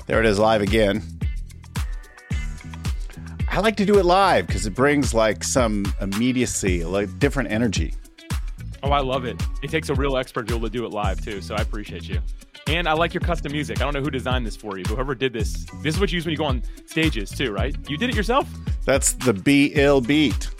There it is, live again. I like to do it live because it brings like some immediacy, like different energy. Oh, I love it. It takes a real expert to be able to do it live too, so I appreciate you. And I like your custom music. I don't know who designed this for you, but whoever did this is what you use when you go on stages too, right? You did it yourself? That's the Be-Ill beat.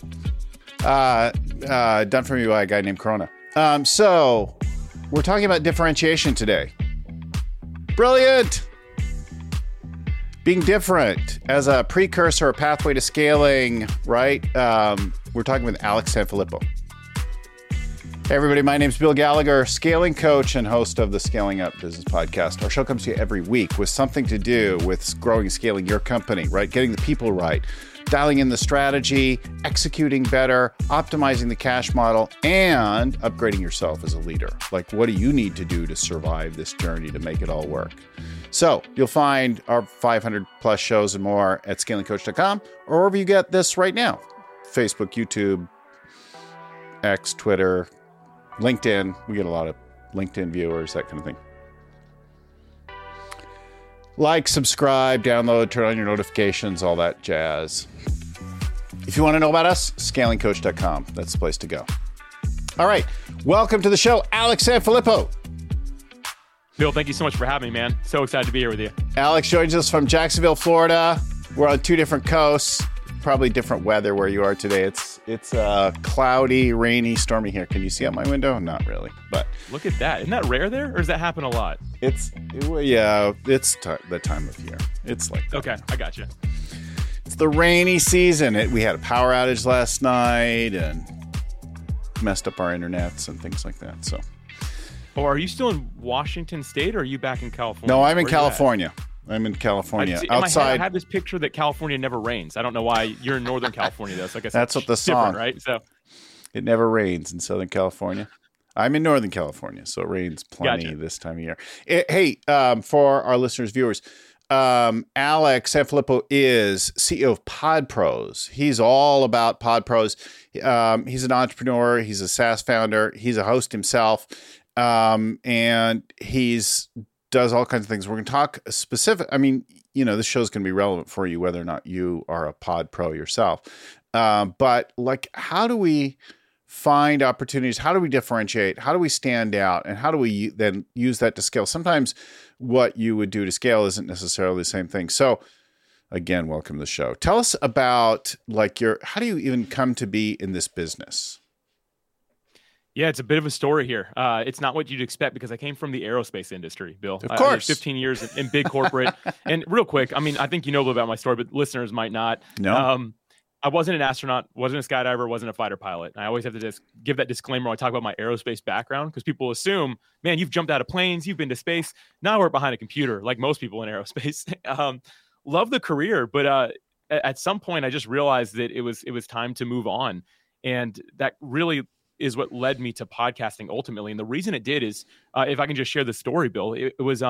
Done for me by a guy named Corona. So we're talking about differentiation today. Brilliant. Being different as a precursor or pathway to scaling, right? We're talking with Alex Sanfilippo. Hey everybody, my name's Bill Gallagher, scaling coach and host of the Scaling Up Business Podcast. Our show comes to you every week with something to do with growing and scaling your company, right? Getting the people right, dialing in the strategy, executing better, optimizing the cash model, and upgrading yourself as a leader. Like, what do you need to do to survive this journey to make it all work? So you'll find our 500 plus shows and more at scalingcoach.com or wherever you get this right now. Facebook, YouTube, X, Twitter, LinkedIn. We get a lot of LinkedIn viewers, that kind of thing. Like, subscribe, download, turn on your notifications, all that jazz. If you want to know about us, scalingcoach.com. That's the place to go. All right. Welcome to the show, Alex Sanfilippo. Bill, thank you so much for having me, man. So excited to be here with you. Alex joins us from Jacksonville, Florida. We're on two different coasts. Probably different weather where you are today. It's cloudy, rainy, stormy here. Can you see out my window? Not really, but look at that. Isn't that rare there, or does that happen a lot? It's the time of year. It's like that. Okay, I got you. It's the rainy season. We had a power outage last night and messed up our internets and things like that. So. Oh, are you still in Washington State, or are you back in California? No, I'm in California. I'm in California. Outside, I have this picture that California never rains. I don't know why. You're in Northern California, though. So I guess that's what the song, right? So it never rains in Southern California. I'm in Northern California, so it rains plenty this time of year. Hey, for our listeners, viewers, Alex Sanfilippo is CEO of PodPros. He's all about PodPros. He's an entrepreneur. He's a SaaS founder. He's a host himself. And he's does all kinds of things. We're going to talk specific. I mean, this show is going to be relevant for you, whether or not you are a pod pro yourself. But like, how do we find opportunities? How do we differentiate? How do we stand out? And how do we then use that to scale? Sometimes what you would do to scale isn't necessarily the same thing. So again, welcome to the show. Tell us about how do you even come to be in this business? Yeah, it's a bit of a story here. It's not what you'd expect because I came from the aerospace industry, Bill. Of course. 15 years in big corporate. And real quick, I mean, I think you know a little about my story, but listeners might not. No. I wasn't an astronaut, wasn't a skydiver, wasn't a fighter pilot. I always have to just give that disclaimer when I talk about my aerospace background because people assume, man, you've jumped out of planes, you've been to space. Now I work behind a computer like most people in aerospace. Love the career, but at some point I just realized that it was time to move on. And that really is what led me to podcasting ultimately. And the reason it did is, if I can just share the story, Bill, it was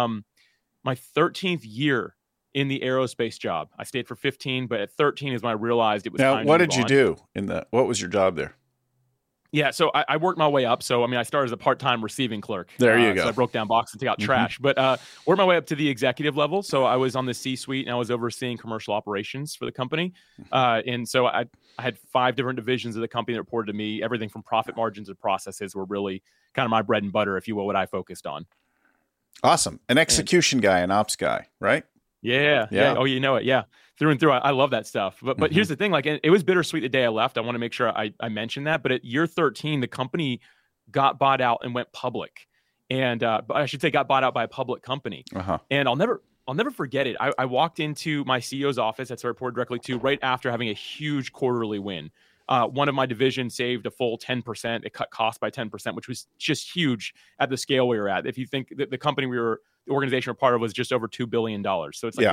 my 13th year in the aerospace job. I stayed for 15, but at 13 is when I realized it was time to move on. Now, what did you do what was your job there? Yeah, so I worked my way up. So, I mean, I started as a part-time receiving clerk. There you go. So I broke down boxes and took out trash, but worked my way up to the executive level. So I was on the C-suite and I was overseeing commercial operations for the company. And so I had 5 different divisions of the company that reported to me. Everything from profit margins and processes were really kind of my bread and butter, if you will, what I focused on. Awesome. An execution guy, an ops guy, right? Yeah. Oh, you know it. Yeah. Through and through. I love that stuff. But here's the thing, like, it was bittersweet the day I left. I want to make sure I mention that. But at year 13, the company got bought out and went public. And I should say got bought out by a public company. And I'll never forget it. I walked into my CEO's office, that's who I reported directly to, right after having a huge quarterly win. One of my divisions saved a full 10%. It cut costs by 10%, which was just huge at the scale we were at. If you think that the company the organization we're part of was just over $2 billion. So it's like,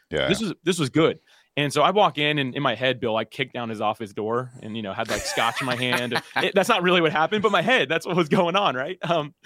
this was good. And so I walk in and in my head, Bill, I kicked down his office door and, had like scotch in my hand. That's not really what happened, but my head, that's what was going on. Right.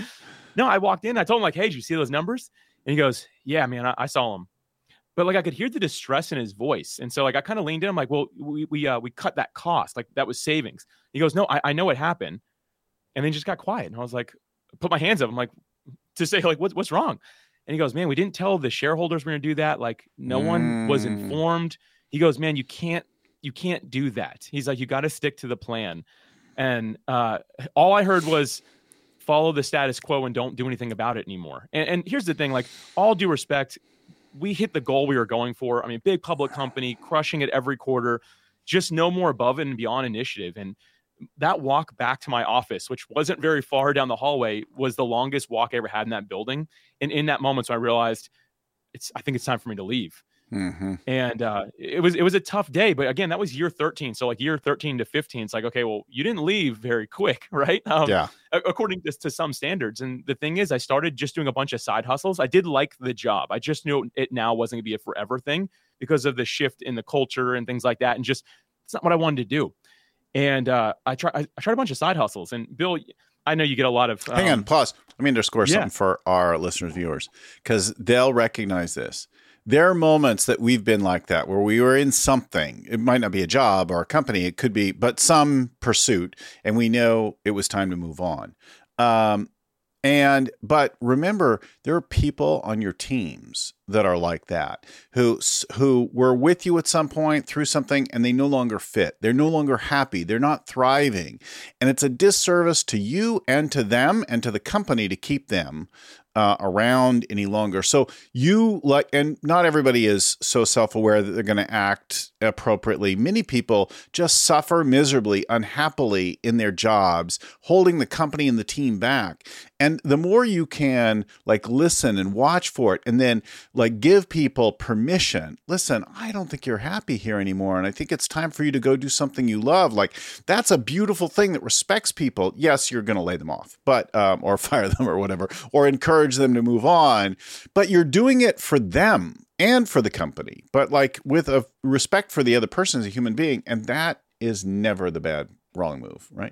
No, I walked in, I told him like, hey, did you see those numbers? And he goes, yeah, man, I saw them. But like I could hear the distress in his voice. And so like I kind of leaned in. I'm like, well, we cut that cost. Like that was savings. He goes, no, I know what happened. And then just got quiet. And I was like, put my hands up. I'm like, to say like, what's wrong? And he goes, man, we didn't tell the shareholders we're going to do that. Like no one was informed. He goes, man, you can't do that. He's like, you got to stick to the plan. And all I heard was follow the status quo and don't do anything about it anymore. And here's the thing, like all due respect, we hit the goal we were going for. I mean, big public company, crushing it every quarter, just no more above and beyond initiative. And that walk back to my office, which wasn't very far down the hallway, was the longest walk I ever had in that building. And in that moment, so I realized I think it's time for me to leave. Mm-hmm. And it was a tough day, but again, that was year 13. So like year 13 to 15, it's like, okay, well, you didn't leave very quick, right? According to some standards. And the thing is, I started just doing a bunch of side hustles. I did like the job. I just knew it now wasn't gonna be a forever thing because of the shift in the culture and things like that. And just, it's not what I wanted to do. And I tried a bunch of side hustles. And Bill, I know you get a lot of hang on, pause. Let me underscore something for our listeners, viewers, because they'll recognize this. There are moments that we've been like that where we were in something. It might not be a job or a company. It could be, but some pursuit. And we know it was time to move on. But remember, there are people on your teams that are like that, who were with you at some point through something and they no longer fit. They're no longer happy. They're not thriving. And it's a disservice to you and to them and to the company to keep them around any longer. So and not everybody is so self-aware that they're going to act appropriately. Many people just suffer miserably, unhappily in their jobs, holding the company and the team back. And the more you can like listen and watch for it, and then like give people permission. Listen, I don't think you're happy here anymore. And I think it's time for you to go do something you love. Like that's a beautiful thing that respects people. Yes, you're going to lay them off, but, or fire them or whatever, or encourage them to move on, but you're doing it for them and for the company, but like with a respect for the other person as a human being. And that is never the wrong move, right?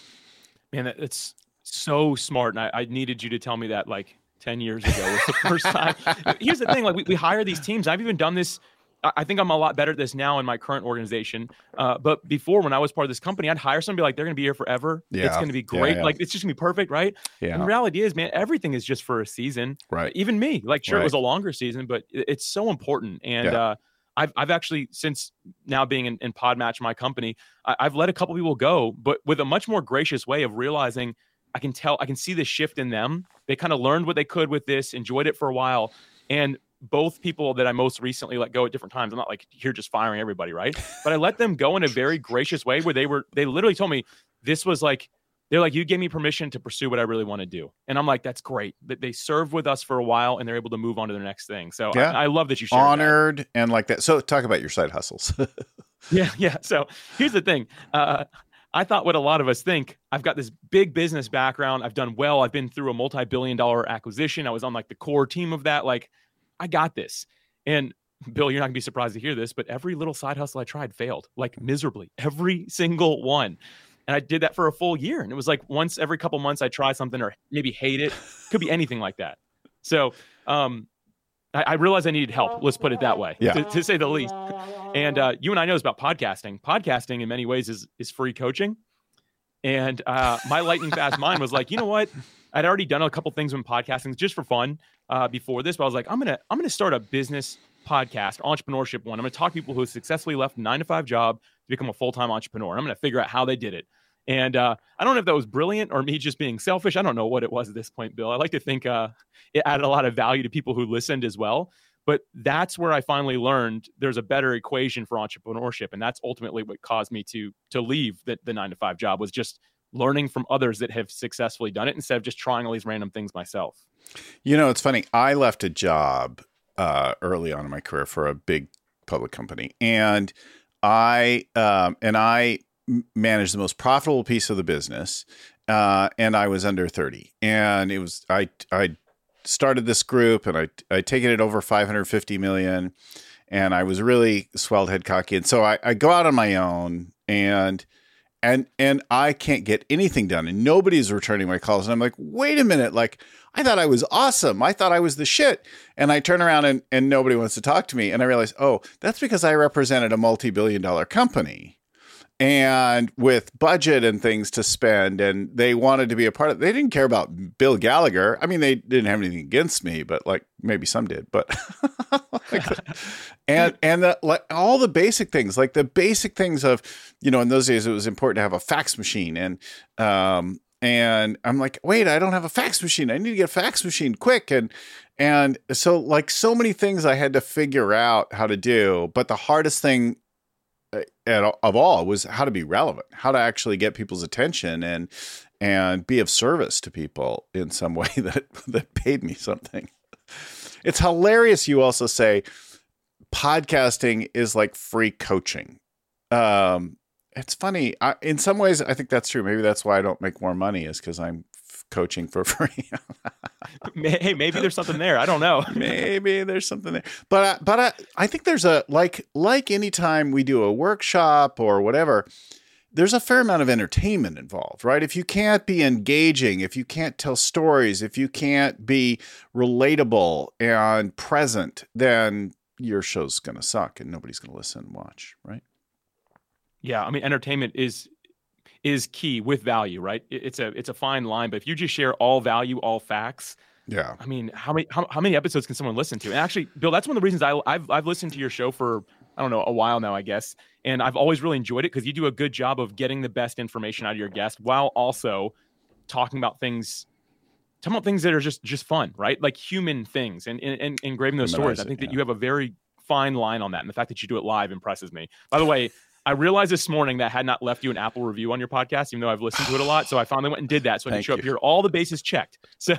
Man, it's so smart. And I needed you to tell me that like 10 years ago was the first time. Here's the thing, like we hire these teams. I've even done this. I think I'm a lot better at this now in my current organization. But before, when I was part of this company, I'd hire somebody like, they're going to be here forever. Yeah. It's going to be great. Yeah. Like, it's just going to be perfect, right? Yeah. And the reality is, man, everything is just for a season. Right. Even me. Like, sure, It was a longer season, but it's so important. And I've actually, since now being in Podmatch, my company, I've let a couple people go, but with a much more gracious way of realizing I can see the shift in them. They kind of learned what they could with this, enjoyed it for a while. And both people that I most recently let go at different times, I'm not like here just firing everybody, right? But I let them go in a very gracious way where they literally told me this was like, they're like, you gave me permission to pursue what I really want to do. And I'm like, that's great. That they served with us for a while and they're able to move on to their next thing. So I love that you shared honored that. And like that. So talk about your side hustles. Yeah. So here's the thing. I thought what a lot of us think, I've got this big business background. I've done well. I've been through a multi-billion-dollar acquisition. I was on like the core team of that. Like, I got this. And Bill, you're not gonna be surprised to hear this, but every little side hustle I tried failed, like miserably, every single one. And I did that for a full year. And it was like once every couple months I try something or maybe hate it. Could be anything like that. So I realized I needed help. Let's put it that way, to say the least. And you and I know it's about podcasting. Podcasting in many ways is free coaching. And my lightning fast mind was like, you know what? I'd already done a couple things with podcasting just for fun before this, but I was like, I'm gonna start a business podcast, entrepreneurship one. I'm gonna talk to people who have successfully left a 9-to-5 job to become a full-time entrepreneur. And I'm gonna figure out how they did it. And I don't know if that was brilliant or me just being selfish. I don't know what it was at this point, Bill. I like to think it added a lot of value to people who listened as well. But that's where I finally learned there's a better equation for entrepreneurship. And that's ultimately what caused me to leave the 9-to-5 job, was just learning from others that have successfully done it instead of just trying all these random things myself. You know, it's funny. I left a job early on in my career for a big public company. And I managed the most profitable piece of the business. And I was under 30. And it was, I started this group and I taken it over 550 million, and I was really swelled head cocky. And so I go out on my own and I can't get anything done and nobody's returning my calls. And I'm like, wait a minute. Like, I thought I was awesome. I thought I was the shit. And I turn around and nobody wants to talk to me. And I realize, oh, that's because I represented a multi-billion-dollar company. and with budget and things to spend, and they wanted to be a part of it. They didn't care about Bill Gallagher. I mean, they didn't have anything against me, but like maybe some did, but like all the basic things, like the basic things of, in those days it was important to have a fax machine, and I'm like, wait, I don't have a fax machine. I need to get a fax machine quick. And so like so many things I had to figure out how to do, but the hardest thing of all was how to be relevant, how to actually get people's attention and be of service to people in some way that paid me something. It's hilarious. You also say podcasting is like free coaching. It's funny. In some ways, I think that's true. Maybe that's why I don't make more money, is because I'm coaching for free. Hey, maybe there's something there. I don't know. Maybe there's something there. But I think there's a, like anytime we do a workshop or whatever, there's a fair amount of entertainment involved, right? If you can't be engaging, if you can't tell stories, if you can't be relatable and present, then your show's going to suck and nobody's going to listen and watch, right? Yeah, I mean, entertainment is key with value, right? It's a fine line, but if you just share all value, all facts, yeah. I mean, how many episodes can someone listen to? And actually, Bill, that's one of the reasons I've listened to your show for, I don't know, a while now, I guess, and I've always really enjoyed it because you do a good job of getting the best information out of your guest while also talking about things that are just fun, right? Like human things and engraving those stories. I think that you have a very fine line on that, and the fact that you do it live impresses me. By the way, I realized this morning that I had not left you an Apple review on your podcast, even though I've listened to it a lot. So I finally went and did that. So I can show up here, all the bases checked. So,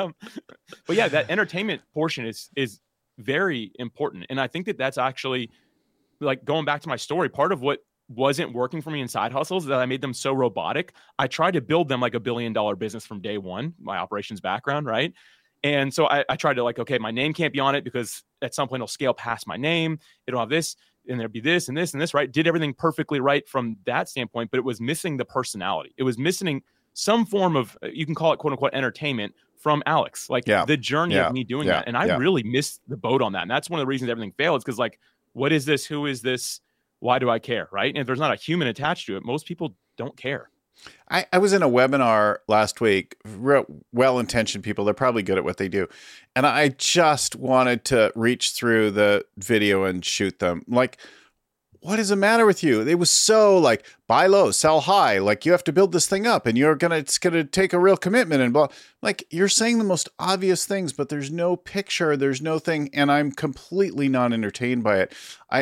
but yeah, that entertainment portion is very important. And I think that that's actually, like, going back to my story, part of what wasn't working for me in side hustles is that I made them so robotic. I tried to build them like $1 billion business from day one, my operations background, right? And so I tried to, like, okay, my name can't be on it because at some point it'll scale past my name. It'll have this, and there'd be this and this and this, right? Did everything perfectly right from that standpoint, but it was missing the personality. It was missing some form of, you can call it quote unquote entertainment from Alex, like the journey of me doing that. And I really missed the boat on that. And that's one of the reasons everything failed, is because, like, what is this? Who is this? Why do I care? Right? And if there's not a human attached to it, most people don't care. I was in a webinar last week, well-intentioned people. They're probably good at what they do. And I just wanted to reach through the video and shoot them. Like, what is the matter with you? It was so like, buy low, sell high. Like, you have to build this thing up and it's going to take a real commitment and blah. Like, you're saying the most obvious things, but there's no picture, there's no thing. And I'm completely not entertained by it.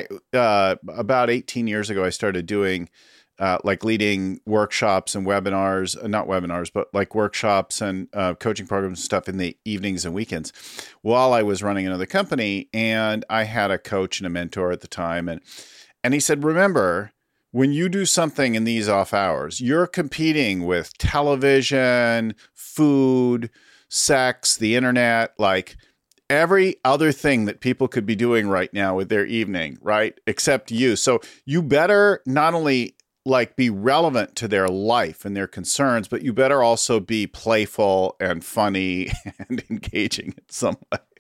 About 18 years ago, I started doing like leading workshops and webinars, not webinars, but like workshops and coaching programs and stuff in the evenings and weekends while I was running another company. And I had a coach and a mentor at the time. And he said, remember, when you do something in these off hours, you're competing with television, food, sex, the internet, like every other thing that people could be doing right now with their evening, right? Except you. So you better not only like be relevant to their life and their concerns, but you better also be playful and funny and engaging in some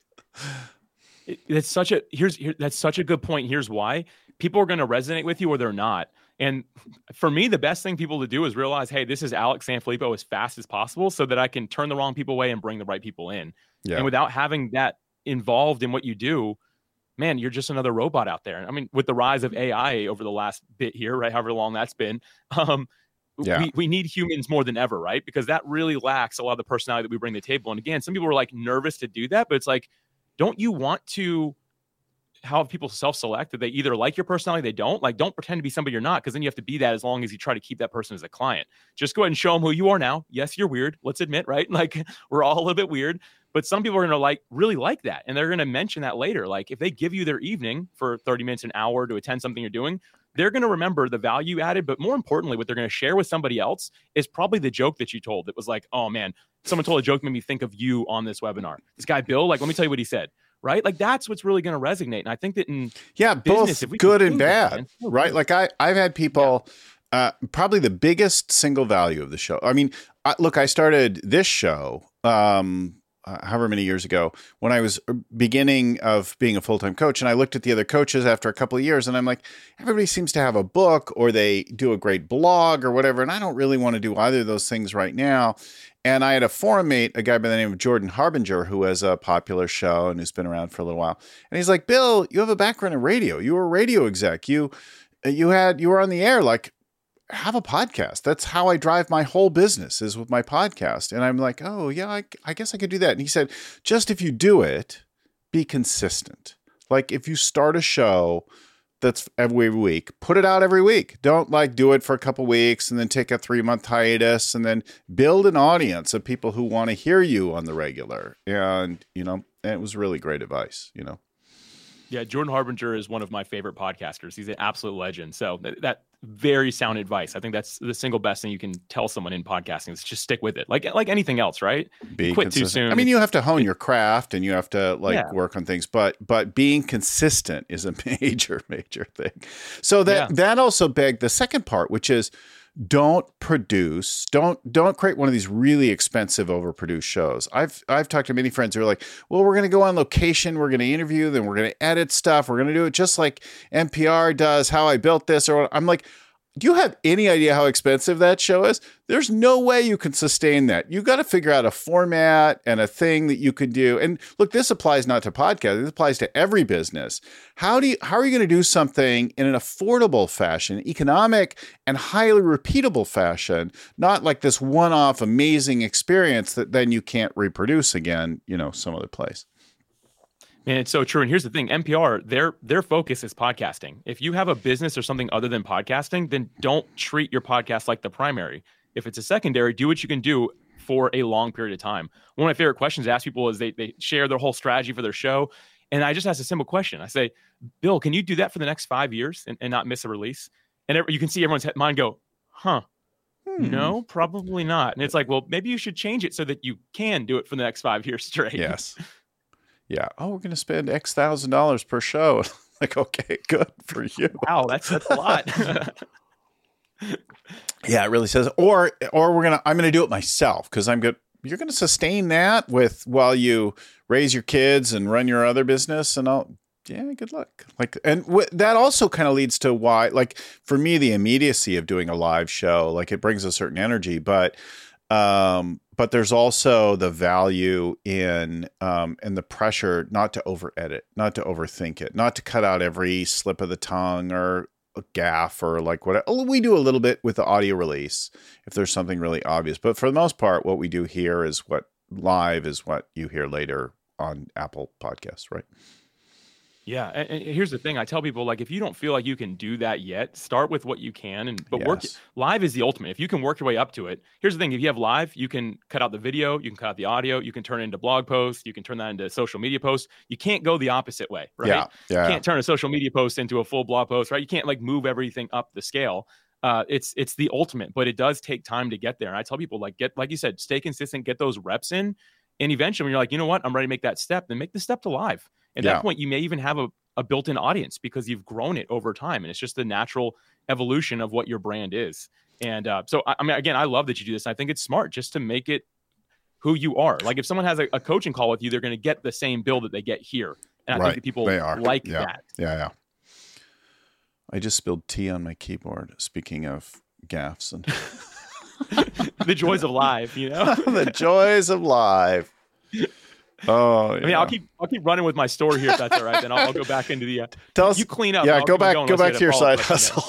way. That's such a good point. Here's why. People are going to resonate with you or they're not. And for me, the best thing people to do is realize, hey, this is Alex Sanfilippo as fast as possible so that I can turn the wrong people away and bring the right people in. Yeah. And without having that involved in what you do, man, you're just another robot out there. I mean, with the rise of AI over the last bit here, right, however long that's been, we need humans more than ever, right? Because that really lacks a lot of the personality that we bring to the table. And again, some people are like nervous to do that, but it's like, don't you want to have people self-select that they either like your personality, they don't? Like, don't pretend to be somebody you're not, because then you have to be that as long as you try to keep that person as a client. Just go ahead and show them who you are now. Yes, you're weird. Let's admit, right? Like, we're all a little bit weird. But some people are going to really like that. And they're going to mention that later. Like, if they give you their evening for 30 minutes, an hour to attend something you're doing, they're going to remember the value added. But more importantly, what they're going to share with somebody else is probably the joke that you told. That was like, oh man, someone told a joke that made me think of you on this webinar. This guy, Bill, like, let me tell you what he said. Right? Like, that's what's really going to resonate. And I think that in business, both good and bad, right? Like I've had people, probably the biggest single value of the show. I mean, I started this show, however many years ago, when I was beginning of being a full-time coach, and I looked at the other coaches after a couple of years, and I'm like, everybody seems to have a book or they do a great blog or whatever, and I don't really want to do either of those things right now. And I had a forum mate, a guy by the name of Jordan Harbinger, who has a popular show and who's been around for a little while. And he's like, Bill, you have a background in radio. You were a radio exec. You were on the air. Like, have a podcast. That's how I drive my whole business, is with my podcast. And I'm like, oh yeah, I guess I could do that. And he said, just if you do it, be consistent. Like if you start a show that's every week, put it out every week. Don't like do it for a couple weeks and then take a 3-month hiatus, and then build an audience of people who want to hear you on the regular. And, it was really great advice, Yeah, Jordan Harbinger is one of my favorite podcasters. He's an absolute legend. So that very sound advice. I think that's the single best thing you can tell someone in podcasting is just stick with it. Like anything else, right? Be quit consistent. too soon. I mean, you have to hone your craft and you have to work on things, but being consistent is a major thing. So that also begged the second part, which is don't create one of these really expensive, overproduced shows. I've talked to many friends who are like, well, we're going to go on location, we're going to interview, then we're going to edit stuff, we're going to do it just like NPR does, How I Built This, or I'm like, do you have any idea how expensive that show is? There's no way you can sustain that. You got to figure out a format and a thing that you can do. And look, this applies not to podcasts. This applies to every business. How are you going to do something in an affordable fashion, economic and highly repeatable fashion, not like this one-off amazing experience that then you can't reproduce again, some other place? Man, it's so true. And here's the thing, NPR, their focus is podcasting. If you have a business or something other than podcasting, then don't treat your podcast like the primary. If it's a secondary, do what you can do for a long period of time. One of my favorite questions to ask people is they share their whole strategy for their show. And I just ask a simple question. I say, Bill, can you do that for the next 5 years and not miss a release? And you can see everyone's mind go, no, probably not. And it's like, well, maybe you should change it so that you can do it for the next 5 years straight. Yes. Yeah. Oh, we're going to spend X $1,000 per show. Like, okay, good for you. Wow, that's a lot. Yeah, it really says. Or I'm gonna do it myself because I'm good. You're gonna sustain that while you raise your kids and run your other business, and good luck. Like, and that also kind of leads to why, like, for me, the immediacy of doing a live show, like, it brings a certain energy, but there's also the value in the pressure not to over edit, not to overthink it, not to cut out every slip of the tongue or a gaffe or like whatever. We do a little bit with the audio release if there's something really obvious, but for the most part, what we do here is what you hear later on Apple Podcasts, right? Yeah. And here's the thing. I tell people, like, if you don't feel like you can do that yet, start with what you can. Work live is the ultimate. If you can work your way up to it, here's the thing. If you have live, you can cut out the video, you can cut out the audio, you can turn it into blog posts, you can turn that into social media posts. You can't go the opposite way, right? Yeah. You can't turn a social media post into a full blog post, right? You can't like move everything up the scale. It's the ultimate, but it does take time to get there. And I tell people, like you said, stay consistent, get those reps in. And eventually when you're like, you know what, I'm ready to make that step, then make the step to live. At that point, you may even have a built-in audience because you've grown it over time. And it's just the natural evolution of what your brand is. And so, I mean, again, I love that you do this. I think it's smart just to make it who you are. Like if someone has a coaching call with you, they're going to get the same bill that they get here. And I think that people like that. Yeah. I just spilled tea on my keyboard. Speaking of gaffes and the joys of live, you know, the joys of live. Oh, yeah. I mean, I'll keep running with my story here if that's all right. Then I'll go back into the. Tell us, you clean up. Yeah, go back to your side hustle.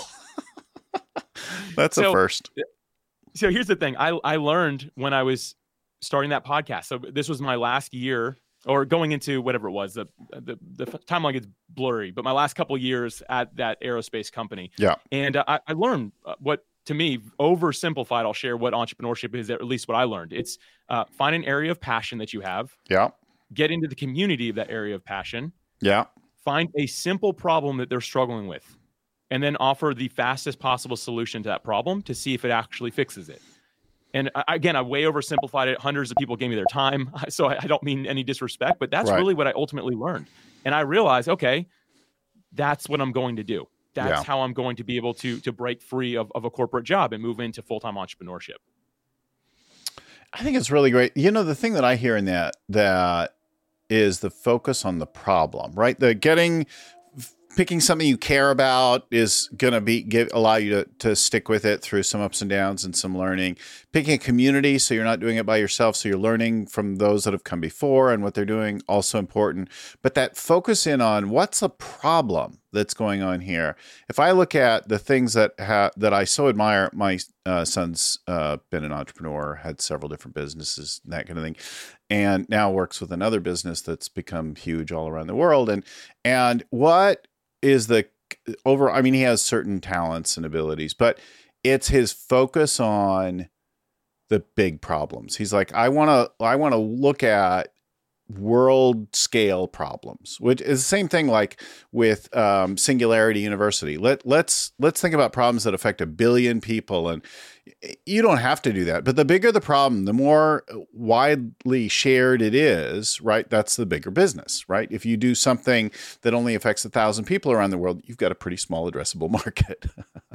That's a first. So here's the thing. I learned when I was starting that podcast. So this was my last year, or going into whatever it was. The timeline gets blurry, but my last couple of years at that aerospace company. Yeah. And I learned what, to me, oversimplified, I'll share what entrepreneurship is, at least what I learned. It's find an area of passion that you have. Yeah. Get into the community of that area of passion. Yeah. Find a simple problem that they're struggling with, and then offer the fastest possible solution to that problem to see if it actually fixes it. And again, I way oversimplified it. Hundreds of people gave me their time. So I don't mean any disrespect, but that's really what I ultimately learned. And I realized, okay, that's what I'm going to do. That's how I'm going to be able to break free of a corporate job and move into full-time entrepreneurship. I think it's really great. You know, the thing that I hear in that is the focus on the problem, right? Picking something you care about is going to allow you to stick with it through some ups and downs and some learning. Picking a community so you're not doing it by yourself, so you're learning from those that have come before and what they're doing, also important. But that focus in on what's the problem that's going on here. If I look at the things that I so admire, my son's been an entrepreneur, had several different businesses, that kind of thing, and now works with another business that's become huge all around the world. And what is he has certain talents and abilities, but it's his focus on the big problems. He's like, I want to look at world scale problems, which is the same thing like with Singularity University. Let's think about problems that affect 1 billion people, and you don't have to do that. But the bigger the problem, the more widely shared it is, right? That's the bigger business, right? If you do something that only affects 1,000 people around the world, you've got a pretty small addressable market.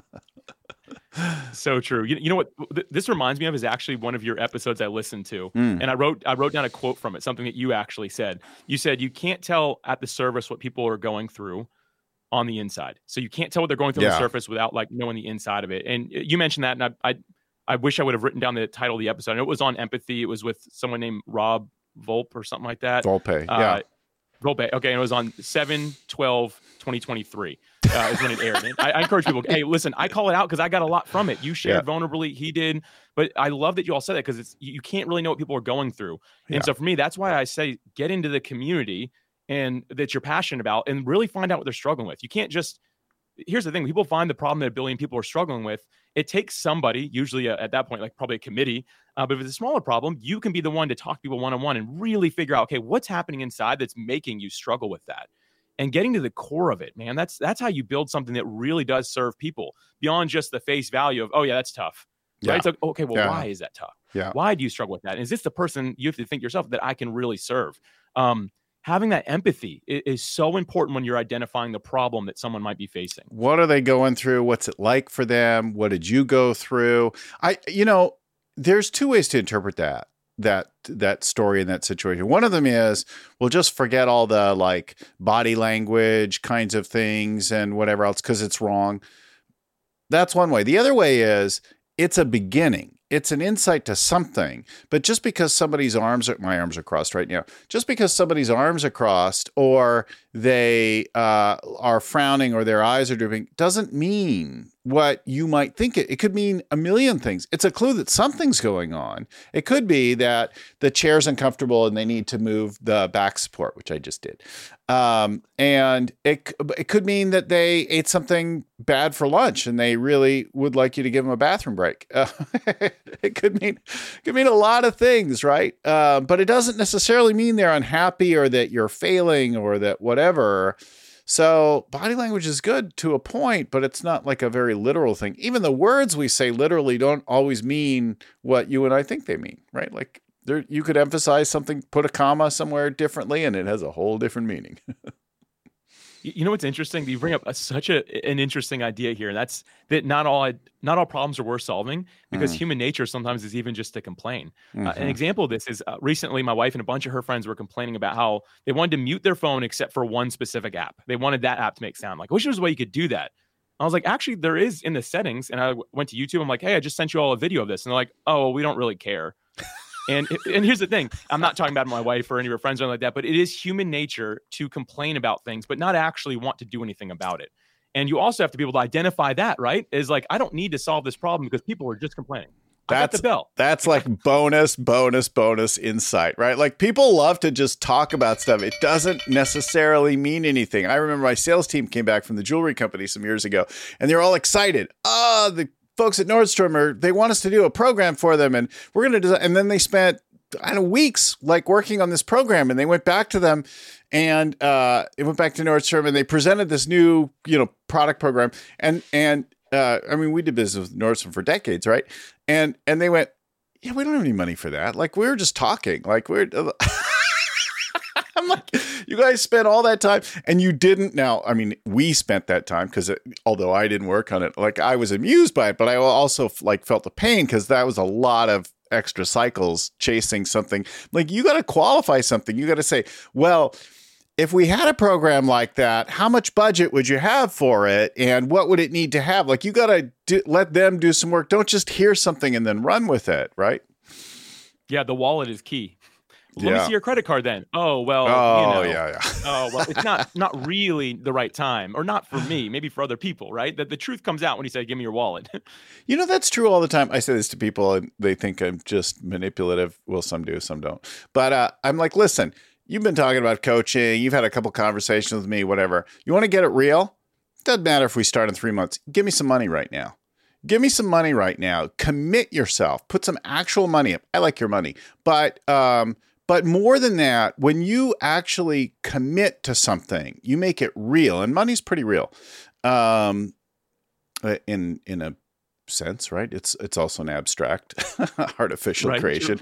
So true. You know what this reminds me of is actually one of your episodes I listened to. And I wrote down a quote from it, something that you actually said. You said, you can't tell at the surface what people are going through on the inside. So you can't tell what they're going through on the surface without like knowing the inside of it. And you mentioned that, and I wish I would have written down the title of the episode. I know it was on empathy. It was with someone named Rob Volpe or something like that. Volpe, yeah. Volpe. Okay, and it was on 7/12/2023 is when it aired. And I encourage people, hey, listen, I call it out because I got a lot from it. You shared vulnerably, he did, but I love that you all said that because you can't really know what people are going through. And so for me, that's why I say get into the community and that you're passionate about and really find out what they're struggling with. You can't just, here's the thing, people find the problem that 1 billion people are struggling with. It takes somebody, usually at that point, like probably a committee, but if it's a smaller problem, you can be the one to talk to people one-on-one and really figure out, okay, what's happening inside that's making you struggle with that? And getting to the core of it, man, that's how you build something that really does serve people beyond just the face value of, oh yeah, that's tough. Right? It's like, okay, well, why is that tough? Yeah. Why do you struggle with that? And is this the person you have to think yourself that I can really serve? Having that empathy is so important when you're identifying the problem that someone might be facing. What are they going through? What's it like for them? What did you go through? There's two ways to interpret that story in that situation. One of them is, we'll just forget all the like body language kinds of things and whatever else because it's wrong. That's one way. The other way is it's a beginning. It's an insight to something. But just because somebody's my arms are crossed right now, just because somebody's arms are crossed or they are frowning or their eyes are drooping doesn't mean what you might think it could mean a million things. It's a clue that something's going on. It could be that the chair's uncomfortable and they need to move the back support, which I just did. And it could mean that they ate something bad for lunch and they really would like you to give them a bathroom break. It could mean a lot of things, right? But it doesn't necessarily mean they're unhappy or that you're failing or that whatever. So body language is good to a point, but it's not like a very literal thing. Even the words we say literally don't always mean what you and I think they mean, right? Like you could emphasize something, put a comma somewhere differently, and it has a whole different meaning. You know what's interesting? You bring up such an interesting idea here, and that's that not all problems are worth solving because human nature sometimes is even just to complain. An example of this is recently my wife and a bunch of her friends were complaining about how they wanted to mute their phone except for one specific app. They wanted that app to make sound. Like, I wish there was a way you could do that. I was like, actually, there is in the settings. And I went to YouTube. I'm like, hey, I just sent you all a video of this. And they're like, oh, well, we don't really care. And here's the thing. I'm not talking about my wife or any of her friends or anything like that, but it is human nature to complain about things, but not actually want to do anything about it. And you also have to be able to identify that, right? Is like, I don't need to solve this problem because people are just complaining. That's like bonus insight, right? Like people love to just talk about stuff. It doesn't necessarily mean anything. I remember my sales team came back from the jewelry company some years ago and they're all excited. The folks at Nordstrom they want us to do a program for them and we're going to do that. And then they spent weeks like working on this program and they went back to them and it went back to Nordstrom and they presented this new, product program. And we did business with Nordstrom for decades, right? And they went, yeah, we don't have any money for that. Like we were just talking, like I'm like, you guys spent all that time and you didn't. Now, we spent that time because although I didn't work on it, like I was amused by it, but I also like felt the pain because that was a lot of extra cycles chasing something. Like, you got to qualify something. You got to say, well, if we had a program like that, how much budget would you have for it? And what would it need to have? Like, you got to let them do some work. Don't just hear something and then run with it, right? Yeah, the wallet is key. Let me see your credit card then. Oh, well, yeah. Oh, well, it's not really the right time, or not for me, maybe for other people, right? That the truth comes out when you say, give me your wallet. That's true all the time. I say this to people and they think I'm just manipulative. Well, some do, some don't. But I'm like, listen, you've been talking about coaching. You've had a couple conversations with me, whatever. You want to get it real? Doesn't matter if we start in 3 months. Give me some money right now. Give me some money right now. Commit yourself. Put some actual money up. I like your money. But more than that, when you actually commit to something, you make it real, and money's pretty real, in a sense, right? It's also an abstract, artificial creation,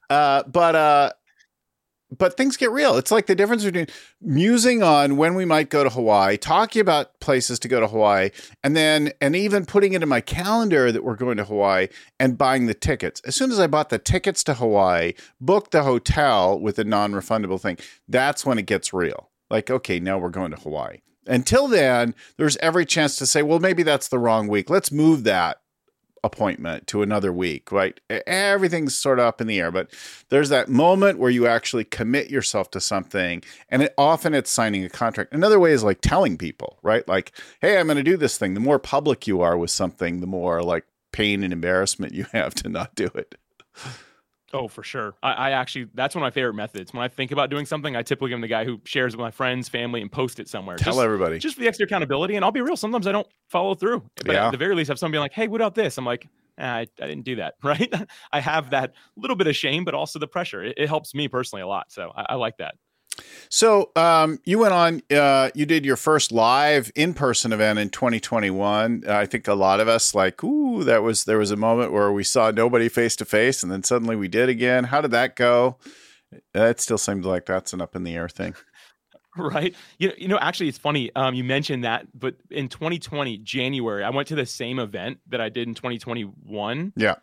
but things get real. It's like the difference between musing on when we might go to Hawaii, talking about places to go to Hawaii, and even putting it in my calendar that we're going to Hawaii and buying the tickets. As soon as I bought the tickets to Hawaii, booked the hotel with a non-refundable thing, that's when it gets real. Like, okay, now we're going to Hawaii. Until then, there's every chance to say, well, maybe that's the wrong week. Let's move that appointment to another week, right? Everything's sort of up in the air, but there's that moment where you actually commit yourself to something, and often it's signing a contract. Another way is like telling people, right? Like, hey, I'm going to do this thing. The more public you are with something, the more like pain and embarrassment you have to not do it. Oh, for sure. I actually, that's one of my favorite methods. When I think about doing something, I typically am the guy who shares with my friends, family, and post it somewhere. Tell everybody. Just for the extra accountability. And I'll be real, sometimes I don't follow through. But at the very least, have somebody like, hey, what about this? I'm like, I didn't do that, right? I have that little bit of shame, but also the pressure. It helps me personally a lot. So I like that. So you went on, you did your first live in-person event in 2021. I think a lot of us like, there was a moment where we saw nobody face to face, and then suddenly we did again. How did that go? It still seems like that's an up in the air thing. Right. Actually, it's funny. You mentioned that, but in 2020, January, I went to the same event that I did in 2021. Yeah.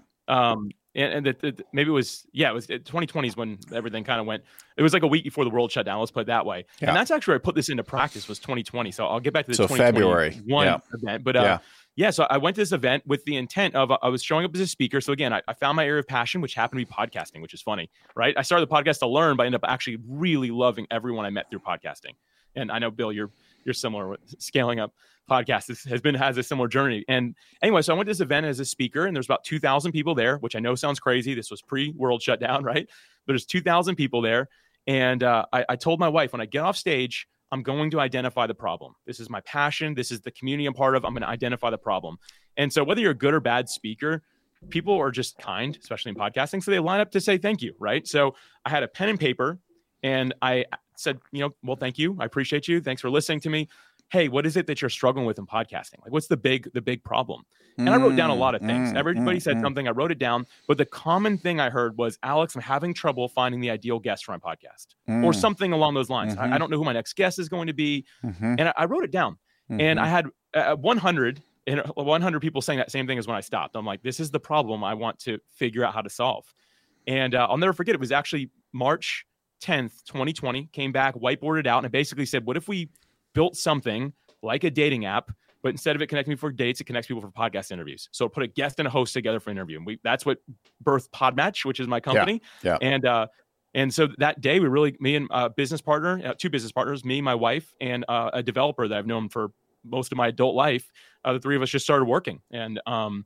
And maybe it was 2020 is when everything kind of went. It was like a week before the world shut down. Let's put it that way. Yeah. And that's actually where I put this into practice, was 2020. So I'll get back to the 2021 event. But so I went to this event with the intent of I was showing up as a speaker. So again, I found my area of passion, which happened to be podcasting, which is funny, right? I started the podcast to learn, but I ended up actually really loving everyone I met through podcasting. And I know, Bill, you're similar with scaling up podcasts. Has a similar journey. And anyway, so I went to this event as a speaker, and there's about 2,000 people there, which I know sounds crazy. This was pre-world shutdown, right? But there's 2,000 people there. And I told my wife, when I get off stage, I'm going to identify the problem. This is my passion. This is the community I'm part of. I'm going to identify the problem. And so whether you're a good or bad speaker, people are just kind, especially in podcasting. So they line up to say thank you, right? So I had a pen and paper, and I said, well, thank you. I appreciate you. Thanks for listening to me. Hey, what is it that you're struggling with in podcasting? Like, what's the big problem? And I wrote down a lot of things. Everybody said something. I wrote it down. But the common thing I heard was, Alex, I'm having trouble finding the ideal guest for my podcast, or something along those lines. I don't know who my next guest is going to be. And I wrote it down. And I had 100 people saying that same thing as when I stopped. I'm like, this is the problem I want to figure out how to solve. And I'll never forget, it was actually March 10th, 2020, came back, whiteboarded out, and I basically said, what if we built something like a dating app, but instead of it connecting me for dates, it connects people for podcast interviews. So put a guest and a host together for an interview. And that's what birthed Podmatch, which is my company. Yeah. And so that day, me and business partner, two business partners, me, my wife, and a developer that I've known for most of my adult life, the three of us just started working. And on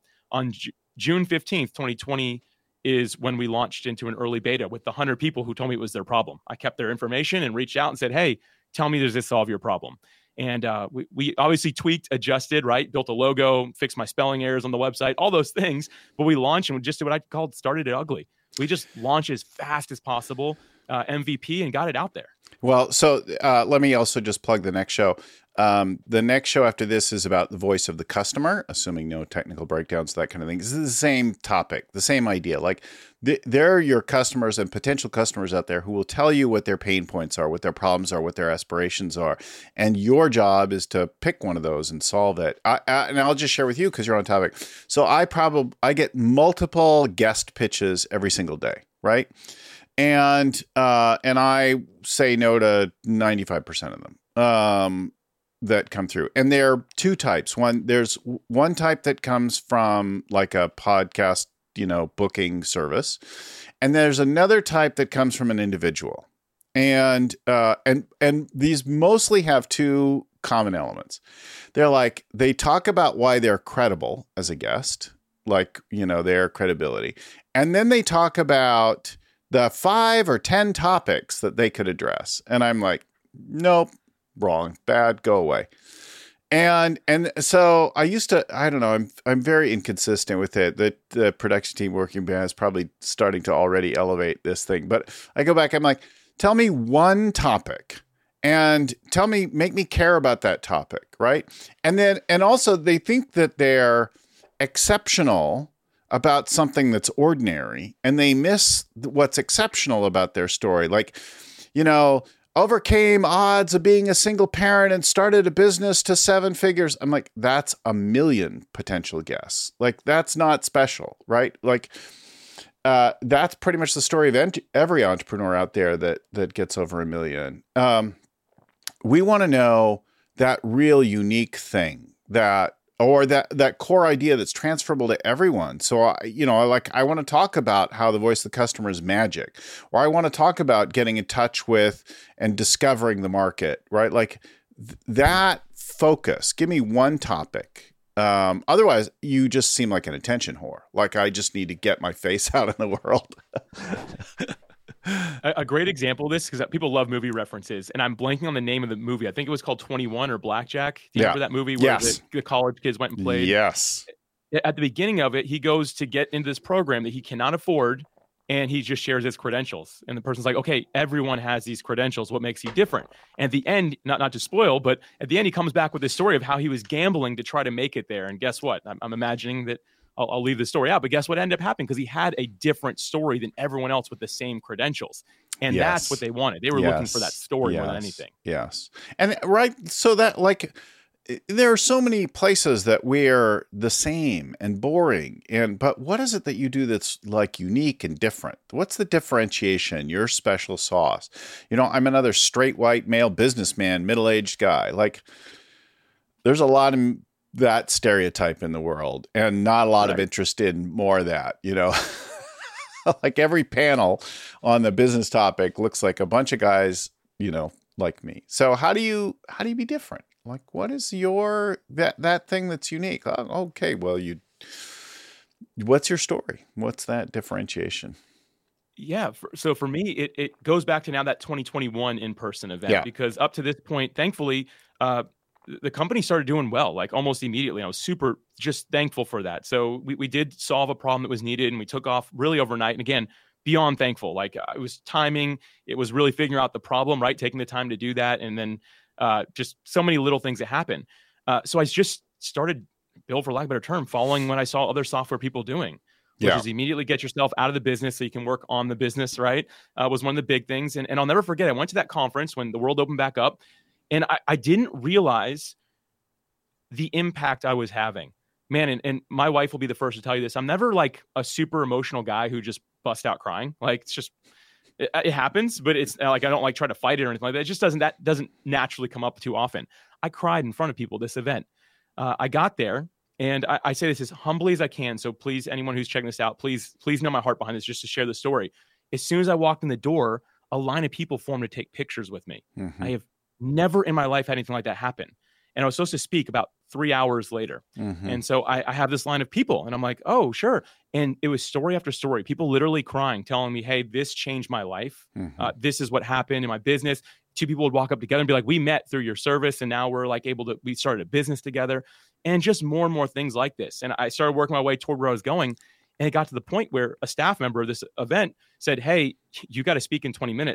June 15th, 2020, is when we launched into an early beta with the 100 people who told me it was their problem. I kept their information and reached out and said, hey, tell me, does this solve your problem? And we obviously tweaked, adjusted, right? Built a logo, fixed my spelling errors on the website, all those things. But we launched, and we just did what I called started it ugly. We just launched as fast as possible, MVP, and got it out there. Well, so let me also just plug the next show. The next show after this is about the voice of the customer, assuming no technical breakdowns, that kind of thing. This is the same topic, the same idea. Like there are your customers and potential customers out there who will tell you what their pain points are, what their problems are, what their aspirations are. And your job is to pick one of those and solve it. And I'll just share with you because you're on topic. So I get multiple guest pitches every single day, right? And I say no to 95% of them. That come through. And there are two types. There's one type that comes from like a podcast, booking service. And there's another type that comes from an individual. And these mostly have two common elements. They talk about why they're credible as a guest, their credibility. And then they talk about the 5 or 10 topics that they could address. And I'm like, nope. Wrong, bad, go away. And so I don't know, I'm very inconsistent with it. The production team working behind is probably starting to already elevate this thing. But I go back, I'm like, tell me one topic and make me care about that topic, right? And also they think that they're exceptional about something that's ordinary, and they miss what's exceptional about their story. Overcame odds of being a single parent and started a business to 7 figures. I'm like, that's a million potential guests. That's not special, right? That's pretty much the story of every entrepreneur out there that gets over $1 million. We want to know that real unique thing that core idea that's transferable to everyone. So, I want to talk about how the voice of the customer is magic, or I want to talk about getting in touch with and discovering the market, right? That focus. Give me one topic. Otherwise, you just seem like an attention whore. I just need to get my face out in the world. A great example of this, because people love movie references, and I'm blanking on the name of the movie. I think it was called 21 or Blackjack. Do you remember that movie where the college kids went and played? Yes. At the beginning of it, he goes to get into this program that he cannot afford, and he just shares his credentials. And the person's like, okay, everyone has these credentials. What makes you different? And at the end, not to spoil, but at the end, he comes back with this story of how he was gambling to try to make it there. And guess what? I'm imagining that I'll leave the story out, but guess what ended up happening? Because he had a different story than everyone else with the same credentials. And that's what they wanted. They were looking for that story more than anything. Yes. And right. So that there are so many places that we're the same and boring. But what is it that you do that's unique and different? What's the differentiation, your special sauce? I'm another straight white male businessman, middle-aged guy. There's a lot of that stereotype in the world, and not a lot of interest in more of that, every panel on the business topic looks like a bunch of guys, like me. So how do you be different? What is your, that thing that's unique? Oh, okay. Well, what's your story? What's that differentiation? Yeah. So for me, it goes back to now that 2021 in-person event, because up to this point, thankfully, the company started doing well, almost immediately. I was super just thankful for that. So we did solve a problem that was needed, and we took off really overnight. And again, beyond thankful. It was timing. It was really figuring out the problem, right? Taking the time to do that. And then just so many little things that happen. So I just started, Bill, for lack of a better term, following what I saw other software people doing, which is immediately get yourself out of the business so you can work on the business, right? Was one of the big things. And I'll never forget, I went to that conference when the world opened back up. And I didn't realize the impact I was having, man. And my wife will be the first to tell you this. I'm never a super emotional guy who just busts out crying. It's just, it happens, but it's I don't try to fight it or anything like that. It just doesn't naturally come up too often. I cried in front of people at this event. I got there, and I say this as humbly as I can. So please, anyone who's checking this out, please know my heart behind this, just to share the story. As soon as I walked in the door, a line of people formed to take pictures with me. Mm-hmm. I have never in my life had anything like that happen. And I was supposed to speak about 3 hours later. Mm-hmm. And so I have this line of people, and I'm like, oh, sure. And it was story after story, people literally crying, telling me, hey, this changed my life. Mm-hmm. This is what happened in my business. 2 people would walk up together and be like, we met through your service, and now we're we started a business together, and just more and more things like this. And I started working my way toward where I was going. And it got to the point where a staff member of this event said, hey, you got to speak in 20 minutes.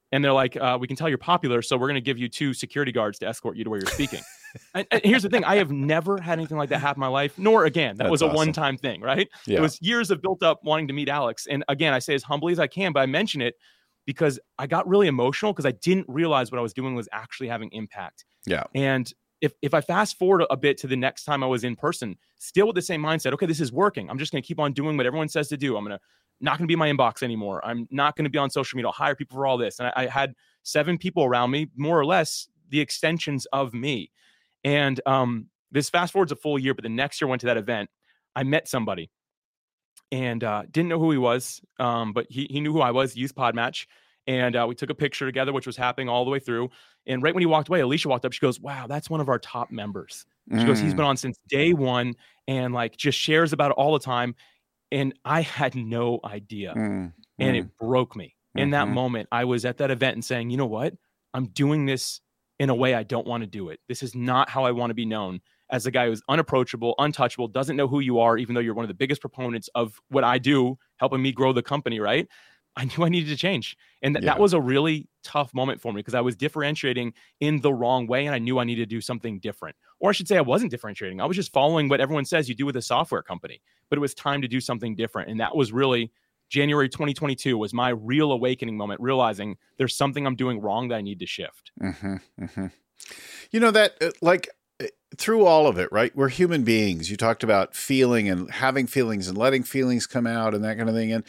And they're like, we can tell you're popular, so we're going to give you 2 security guards to escort you to where you're speaking. And here's the thing. I have never had anything like that happen in my life, nor again, that was a one-time thing, right? Yeah. It was years of built up wanting to meet Alex. And again, I say as humbly as I can, but I mention it because I got really emotional because I didn't realize what I was doing was actually having impact. Yeah. And if I fast forward a bit to the next time I was in person, still with the same mindset, okay, this is working. I'm just going to keep on doing what everyone says to do. I'm not going to be in my inbox anymore. I'm not going to be on social media. I'll hire people for all this. And I had 7 people around me, more or less the extensions of me. And this fast forwards a full year, but the next year I went to that event. I met somebody and didn't know who he was, but he knew who I was, Youth Podmatch. And we took a picture together, which was happening all the way through. And right when he walked away, Alicia walked up. She goes, wow, that's one of our top members. She goes, he's been on since day one and like just shares about it all the time. And I had no idea. And it broke me. In that moment, I was at that event and saying, you know what? I'm doing this in a way I don't want to do it. This is not how I want to be known as a guy who's unapproachable, untouchable, doesn't know who you are, even though you're one of the biggest proponents of what I do, helping me grow the company, right? I knew I needed to change. And that was a really tough moment for me because I was differentiating in the wrong way and I knew I needed to do something different. Or I should say I wasn't differentiating. I was just following what everyone says you do with a software company. But it was time to do something different. And that was really January 2022 was my real awakening moment, realizing there's something I'm doing wrong that I need to shift. You know, that like through all of it, right? We're human beings. You talked about feeling and having feelings and letting feelings come out and that kind of thing. And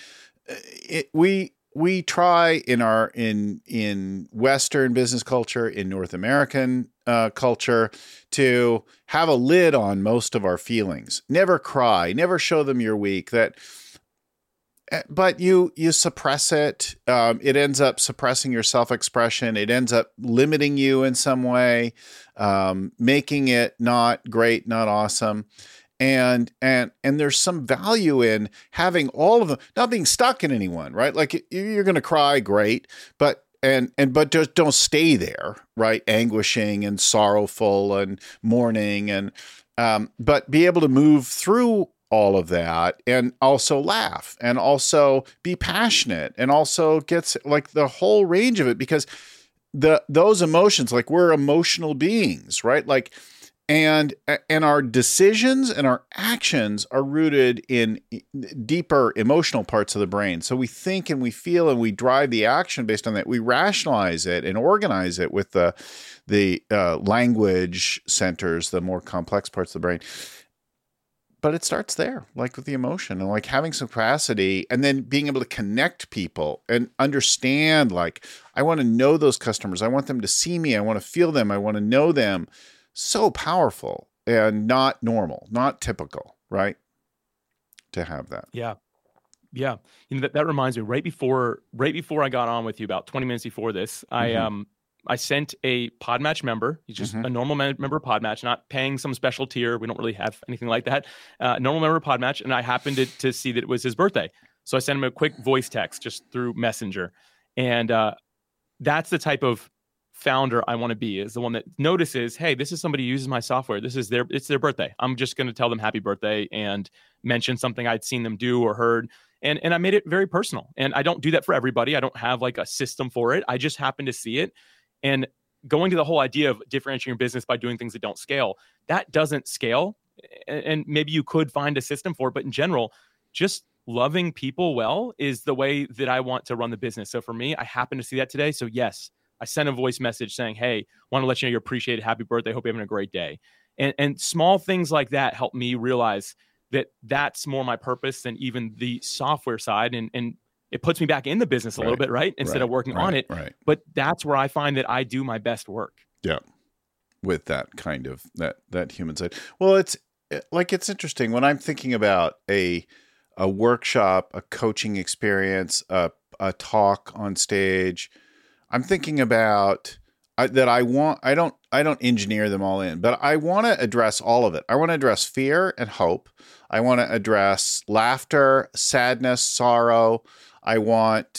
we try in Western business culture, in North American culture, to have a lid on most of our feelings. Never cry, never show them you're weak. But you suppress it. It ends up suppressing your self-expression. It ends up limiting you in some way, making it not great, not awesome. And there's some value in having all of them, not being stuck in anyone, right? Like you're going to cry, great, but just don't stay there, right? Anguishing and sorrowful and mourning but be able to move through all of that and also laugh and also be passionate and also gets like the whole range of it, because those emotions, like we're emotional beings, right? Like, and our decisions and our actions are rooted in deeper emotional parts of the brain. So we think and we feel and we drive the action based on that. We rationalize it and organize it with the language centers, the more complex parts of the brain. But it starts there, like with the emotion and like having some capacity and then being able to connect people and understand, like, I want to know those customers. I want them to see me. I want to feel them. I want to know them. So powerful and not normal, not typical, right? To have that. Yeah. You know, that reminds me, right before I got on with you, about 20 minutes before this, I sent a Podmatch member. He's just a normal member of Podmatch, not paying some special tier. We don't really have anything like that. Normal member of Podmatch. And I happened to see that it was his birthday. So I sent him a quick voice text just through Messenger. And that's the type of founder I want to be, is the one that notices, hey, this is somebody who uses my software. It's their birthday. I'm just going to tell them happy birthday and mention something I'd seen them do or heard. And I made it very personal. And I don't do that for everybody. I don't have like a system for it. I just happen to see it. And going to the whole idea of differentiating your business by doing things that don't scale, that doesn't scale. And maybe you could find a system for it, but in general, just loving people well is the way that I want to run the business. So for me, I happen to see that today. So yes, I sent a voice message saying, hey, want to let you know you appreciate it. Happy birthday. Hope you're having a great day. And small things like that help me realize that that's more my purpose than even the software side. And it puts me back in the business a little bit, right? Instead of working on it. Right. But that's where I find that I do my best work. Yeah. With that kind of, that human side. Well, it's interesting when I'm thinking about a workshop, a coaching experience, a talk on stage. I'm thinking about that. I don't engineer them all in, but I want to address all of it. I want to address fear and hope. I want to address laughter, sadness, sorrow. I want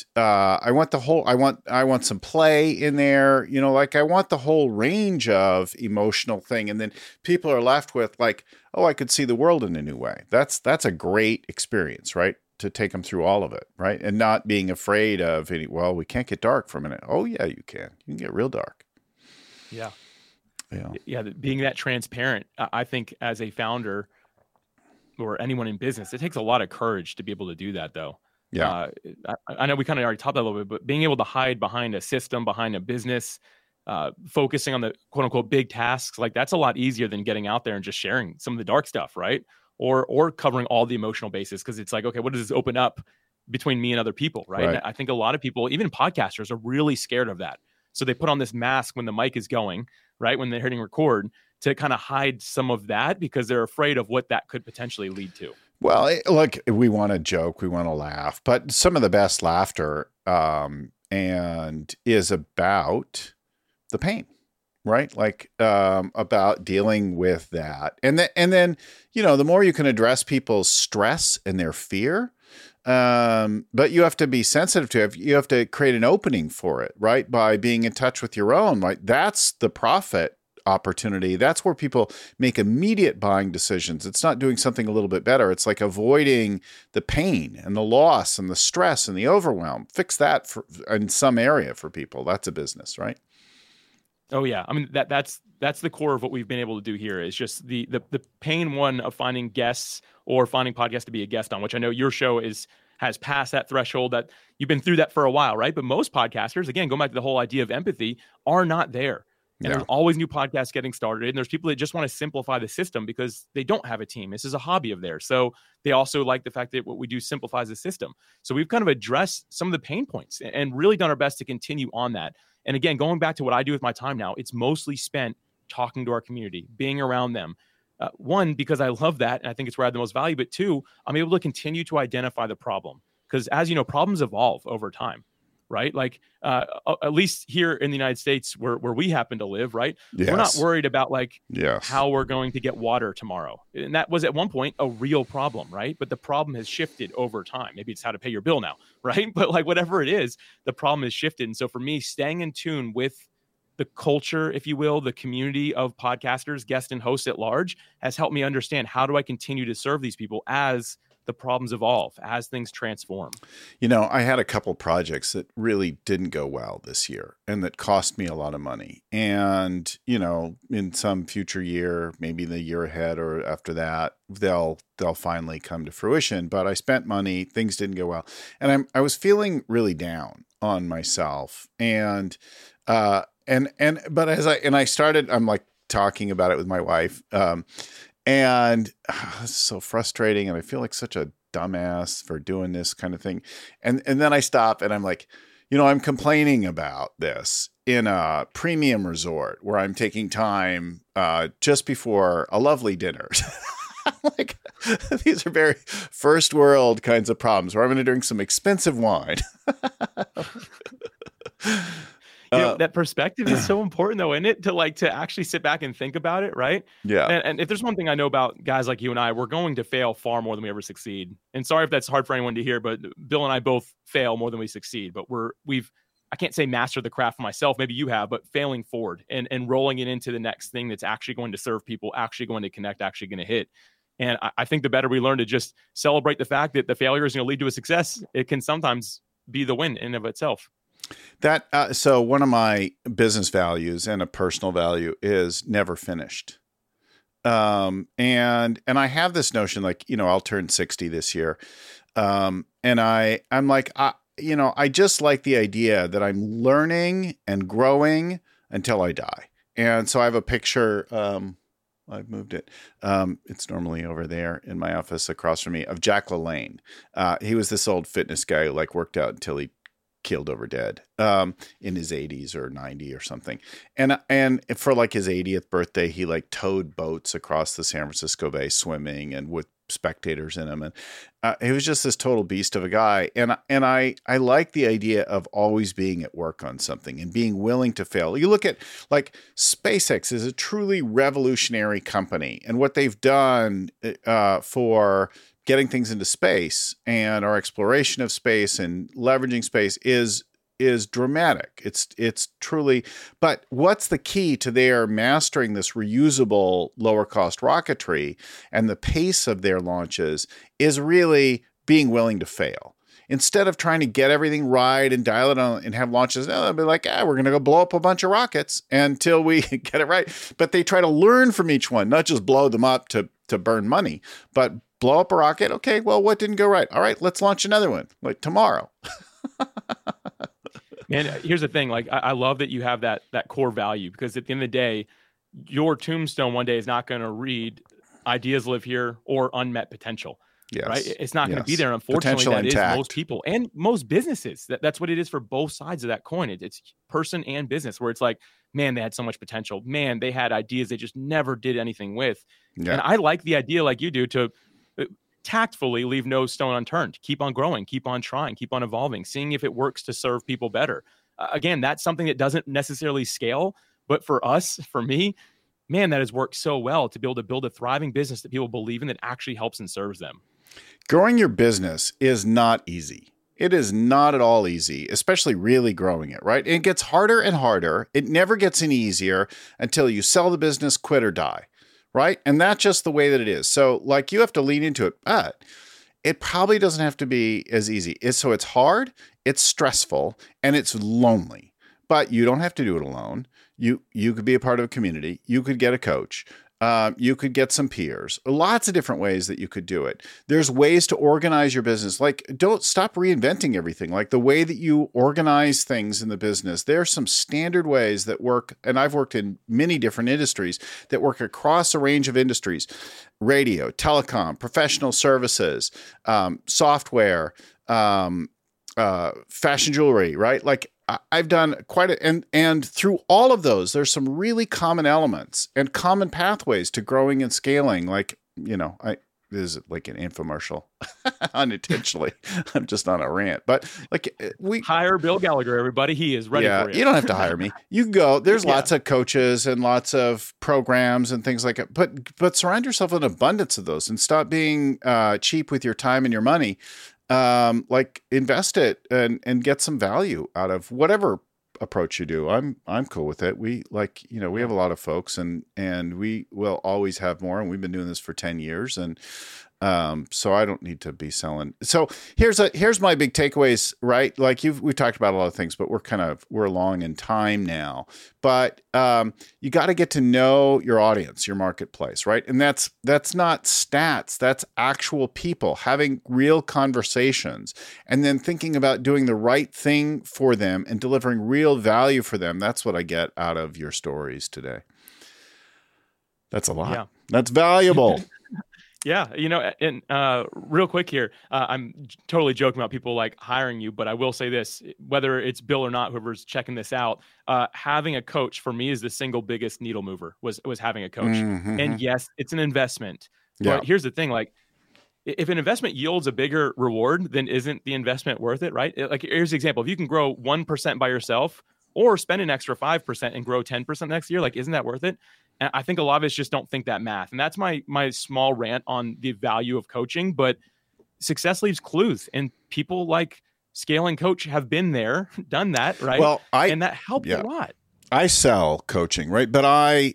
some play in there, you know, like I want the whole range of emotional thing. And then people are left with like, oh, I could see the world in a new way. That's a great experience, right? to take them through all of it, right? And not being afraid of any, well, we can't get dark for a minute. Oh yeah, you can. You can get real dark. Yeah. Yeah. Yeah. Being that transparent, I think as a founder or anyone in business, it takes a lot of courage to be able to do that though. Yeah. I know we kind of already talked that a little bit, but being able to hide behind a system, behind a business, focusing on the quote unquote big tasks, like that's a lot easier than getting out there and just sharing some of the dark stuff, right? Or covering all the emotional bases. Cause it's like, okay, what does this open up between me and other people, right? And I think a lot of people, even podcasters, are really scared of that. So they put on this mask when the mic is going, right? When they're hitting record, to kind of hide some of that because they're afraid of what that could potentially lead to. Well, look, we want to joke, we want to laugh, but some of the best laughter and is about the pain, right? Like about dealing with that. And then, you know, the more you can address people's stress and their fear, but you have to be sensitive to it. You have to create an opening for it, right? By being in touch with your own, right? That's the profit opportunity. That's where people make immediate buying decisions. It's not doing something a little bit better. It's like avoiding the pain and the loss and the stress and the overwhelm. Fix that in some area for people. That's a business, right? Oh yeah. I mean, that's the core of what we've been able to do here is just the pain one of finding guests or finding podcasts to be a guest on, which I know your show has passed that threshold, that you've been through that for a while, right? But most podcasters, again, going back to the whole idea of empathy, are not there. And there's always new podcasts getting started. And there's people that just want to simplify the system because they don't have a team. This is a hobby of theirs. So they also like the fact that what we do simplifies the system. So we've kind of addressed some of the pain points and really done our best to continue on that. And again, going back to what I do with my time now, it's mostly spent talking to our community, being around them. One, because I love that, and I think it's where I have the most value. But two, I'm able to continue to identify the problem. Because as you know, problems evolve over time. Right? Like, at least here in the United States where we happen to live, right? Yes. We're not worried about how we're going to get water tomorrow. And that was at one point a real problem, right? But the problem has shifted over time. Maybe it's how to pay your bill now, right? But like whatever it is, the problem has shifted. And so for me, staying in tune with the culture, if you will, the community of podcasters, guests and hosts at large has helped me understand how do I continue to serve these people as the problems evolve, as things transform. You know, I had a couple projects that really didn't go well this year and that cost me a lot of money. And, you know, in some future year, maybe the year ahead or after that, they'll finally come to fruition. But I spent money, things didn't go well. And I was feeling really down on myself. But as I started, I'm like talking about it with my wife. And it's so frustrating. And I feel like such a dumbass for doing this kind of thing. And then I stop and I'm like, you know, I'm complaining about this in a premium resort where I'm taking time just before a lovely dinner. I'm like, these are very first world kinds of problems where I'm going to drink some expensive wine. You know, that perspective is so important though, isn't it? To actually sit back and think about it. Right. Yeah. And if there's one thing I know about guys like you and I, we're going to fail far more than we ever succeed. And sorry if that's hard for anyone to hear, but Bill and I both fail more than we succeed, but I can't say master the craft for myself. Maybe you have, but failing forward and rolling it into the next thing that's actually going to serve people, actually going to connect, actually going to hit. And I think the better we learn to just celebrate the fact that the failure is going to lead to a success, it can sometimes be the win in of itself. So one of my business values and a personal value is never finished. And I have this notion, like, you know, I'll turn 60 this year. And I'm like, I just like the idea that I'm learning and growing until I die. And so I have a picture, I've moved it. It's normally over there in my office across from me, of Jack LaLanne. He was this old fitness guy who like worked out until he killed over dead in his 80s or 90 or something. And for like his 80th birthday, he like towed boats across the San Francisco Bay swimming and with spectators in him. And he was just this total beast of a guy. And I like the idea of always being at work on something and being willing to fail. You look at like SpaceX is a truly revolutionary company, and what they've done for getting things into space and our exploration of space and leveraging space is dramatic. It's truly, but what's the key to their mastering this reusable lower cost rocketry and the pace of their launches is really being willing to fail. Instead of trying to get everything right and dial it on and have launches, no, they'll be like, we're going to go blow up a bunch of rockets until we get it right. But they try to learn from each one, not just blow them up to burn money, but blow up a rocket. Okay, well, what didn't go right? All right, let's launch another one like tomorrow. Man, here's the thing. Like, I love that you have that core value, because at the end of the day, your tombstone one day is not going to read ideas live here or unmet potential. Yes. Right. It's not going to be there. Unfortunately, that intact. is most people and most businesses. That's what it is for both sides of that coin. It's person and business, where it's like, man, they had so much potential. Man, they had ideas they just never did anything with. Yeah. And I like the idea, like you do, to tactfully leave no stone unturned. Keep on growing, keep on trying, keep on evolving, seeing if it works to serve people better. Again, that's something that doesn't necessarily scale. But for us, for me, man, that has worked so well to be able to build a thriving business that people believe in, that actually helps and serves them. Growing your business is not easy. It is not at all easy, especially really growing it, right? It gets harder and harder. It never gets any easier until you sell the business, quit or die, right? And that's just the way that it is. So like, you have to lean into it, but it probably doesn't have to be as easy. So it's hard, it's stressful, and it's lonely, but you don't have to do it alone. You could be a part of a community. You could get a coach. You could get some peers, lots of different ways that you could do it. There's ways to organize your business. Like, don't stop reinventing everything. Like the way that you organize things in the business, there are some standard ways that work. And I've worked in many different industries that work across a range of industries: radio, telecom, professional services, software, fashion jewelry, right? Like, I've done quite a, and through all of those, there's some really common elements and common pathways to growing and scaling. Like, this is like an infomercial unintentionally. I'm just on a rant, but like, we hire Bill Gallagher, everybody. He is ready for you. You don't have to hire me. You can go, there's lots of coaches and lots of programs and things like that, but surround yourself with an abundance of those and stop being cheap with your time and your money. Like, invest it and get some value out of whatever approach you do. I'm cool with it. We we have a lot of folks and we will always have more, and we've been doing this for 10 years. And, so I don't need to be selling. So here's my big takeaways, right? Like, we've talked about a lot of things, but we're along in time now, but, you got to get to know your audience, your marketplace, right? And that's not stats. That's actual people having real conversations, and then thinking about doing the right thing for them and delivering real value for them. That's what I get out of your stories today. That's a lot. Yeah. That's valuable. Yeah. And real quick here, I'm totally joking about people like hiring you, but I will say this: whether it's Bill or not, whoever's checking this out, having a coach for me is the single biggest needle mover was having a coach. Mm-hmm. And yes, it's an investment. But here's the thing: like, if an investment yields a bigger reward, then isn't the investment worth it? Right? Like, here's the example: if you can grow 1% by yourself, or spend an extra 5% and grow 10% next year, like, isn't that worth it? And I think a lot of us just don't think that math. And that's my small rant on the value of coaching. But success leaves clues, and people like Scale and Coach have been there, done that, right? Well, and that helped a lot. I sell coaching, right? But I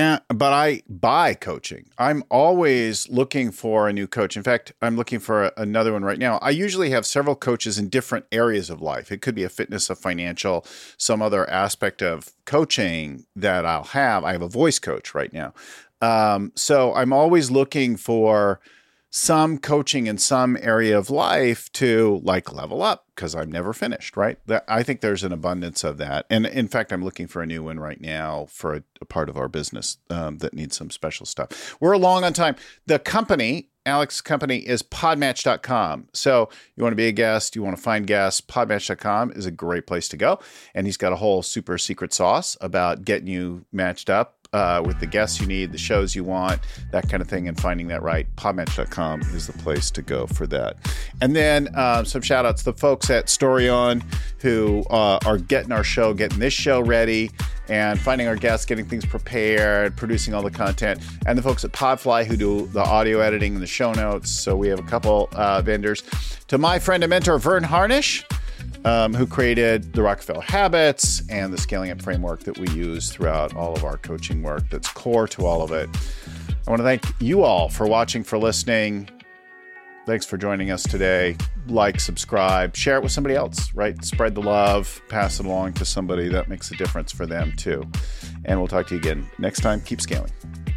buy coaching. I'm always looking for a new coach. In fact, I'm looking for another one right now. I usually have several coaches in different areas of life. It could be a fitness, a financial, some other aspect of coaching that I'll have. I have a voice coach right now. So I'm always looking for some coaching in some area of life to like level up, because I'm never finished, right? I think there's an abundance of that. And in fact, I'm looking for a new one right now for a part of our business that needs some special stuff. We're long on time. The company, Alex's company, is podmatch.com. So you want to be a guest, you want to find guests, podmatch.com is a great place to go. And he's got a whole super secret sauce about getting you matched up with the guests you need, the shows you want, that kind of thing, and finding that right. Podmatch.com is the place to go for that. And then some shout outs to the folks at Storyon who are getting our show, getting this show ready, and finding our guests, getting things prepared, producing all the content, and the folks at Podfly who do the audio editing and the show notes. So we have a couple vendors. To my friend and mentor, Vern Harnish, who created the Rockefeller Habits and the Scaling Up framework that we use throughout all of our coaching work that's core to all of it. I want to thank you all for watching, for listening. Thanks for joining us today. Like, subscribe, share it with somebody else, right? Spread the love, pass it along to somebody that makes a difference for them too. And we'll talk to you again next time. Keep scaling.